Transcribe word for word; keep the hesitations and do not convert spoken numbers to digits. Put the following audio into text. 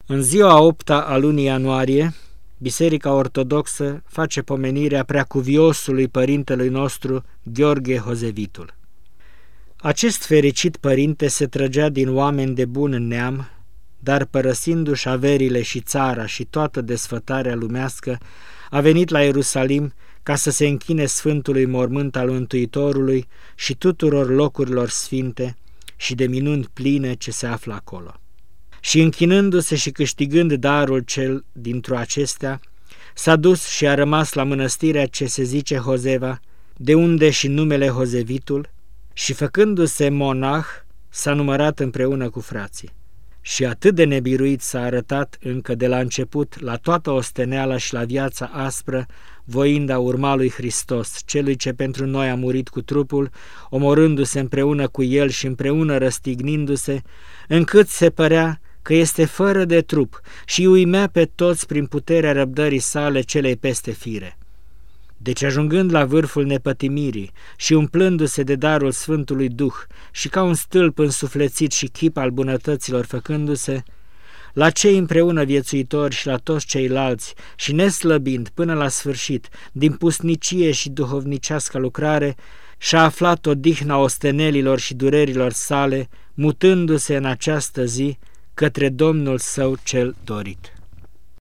În ziua a opta a lunii ianuarie, Biserica Ortodoxă face pomenirea preacuviosului părintelui nostru Gheorghe Hozevitul. Acest fericit părinte se trăgea din oameni de bun neam, dar părăsindu-și averile și țara și toată desfătarea lumească, a venit la Ierusalim ca să se închine Sfântului Mormânt al Mântuitorului și tuturor locurilor sfinte și de minuni pline ce se află acolo. Și închinându-se și câștigând darul cel dintr-o acestea, s-a dus și a rămas la mănăstirea ce se zice Hozeva, de unde și numele Hozevitul, și făcându-se monah, s-a numărat împreună cu frații. Și atât de nebiruit s-a arătat încă de la început la toată osteneala și la viața aspră, voind a urma lui Hristos, celui ce pentru noi a murit cu trupul, omorându-se împreună cu el și împreună răstignindu-se, încât se părea că este fără de trup și uimea pe toți prin puterea răbdării sale celei peste fire. Deci ajungând la vârful nepătimirii și umplându-se de darul Sfântului Duh și ca un stâlp însuflețit și chip al bunătăților făcându-se, la cei împreună viețuitori și la toți ceilalți și neslăbind până la sfârșit din pusnicie și duhovnicească lucrare, și-a aflat odihna ostenelilor și durerilor sale, mutându-se în această zi către Domnul său cel dorit.